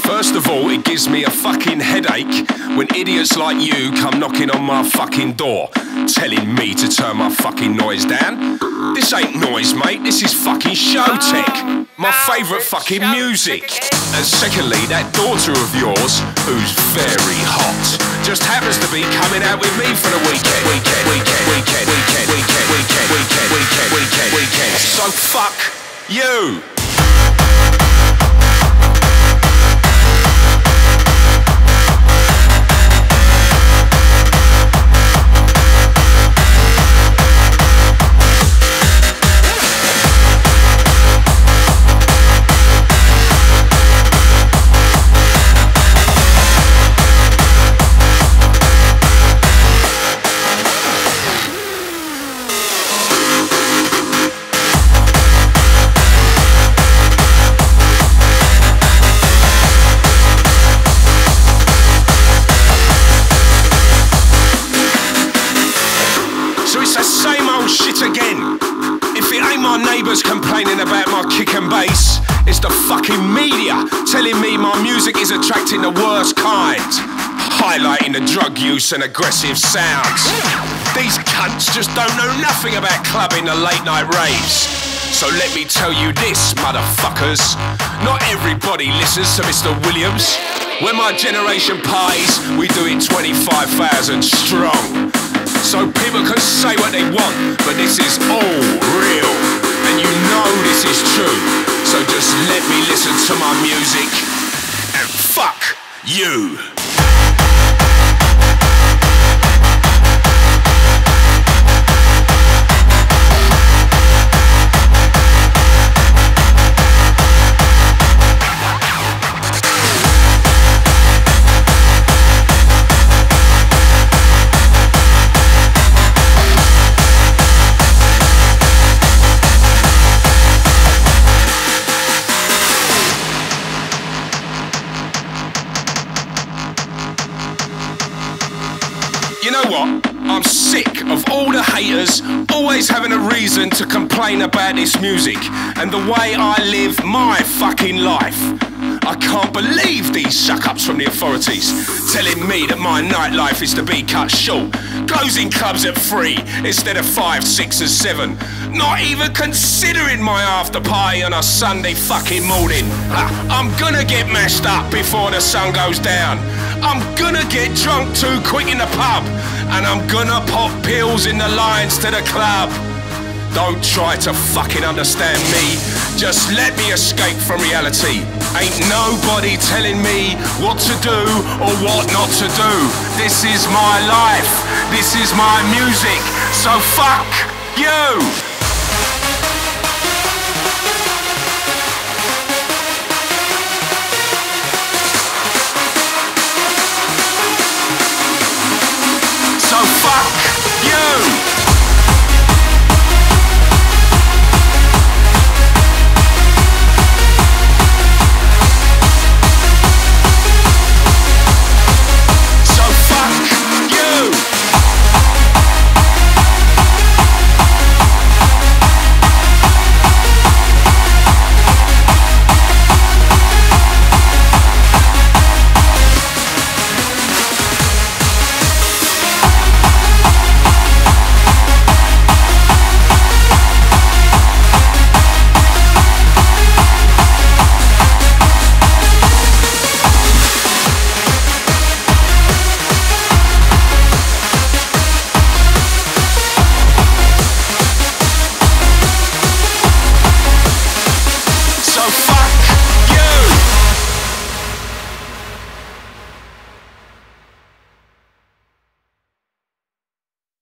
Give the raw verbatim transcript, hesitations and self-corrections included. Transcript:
First of all, it gives me a fucking headache when idiots like you come knocking on my fucking door, telling me to turn my fucking noise down. This ain't noise, mate, this is fucking show tech. My favourite fucking music. And secondly, that daughter of yours, who's very hot, just happens to be coming out with me for the weekend. Weekend, weekend, weekend, weekend, weekend, weekend, weekend, weekend, weekend, weekend. So fuck you. Shit again. If it ain't my neighbours complaining about my kick and bass, it's the fucking media telling me my music is attracting the worst kind, highlighting the drug use and aggressive sounds. These cunts just don't know nothing about clubbing the late night raves. So let me tell you this, motherfuckers, not everybody listens to Mister Williams. When my generation parties, we do it twenty-five thousand strong. So people can say what they want, but this is all real, and you know this is true. So just let me listen to my music, and fuck you. You know what? I'm sick of all the haters always having a reason to complain about this music and the way I live my fucking life. I can't believe these suck-ups from the authorities telling me that my nightlife is to be cut short, closing clubs at three instead of five, six and seven, not even considering my after party on a Sunday fucking morning. I'm gonna get mashed up before the sun goes down. I'm gonna get drunk too quick in the pub, and I'm gonna pop pills in the lines to the club. Don't try to fucking understand me, just let me escape from reality. Ain't nobody telling me what to do or what not to do. This is my life, this is my music, so fuck you!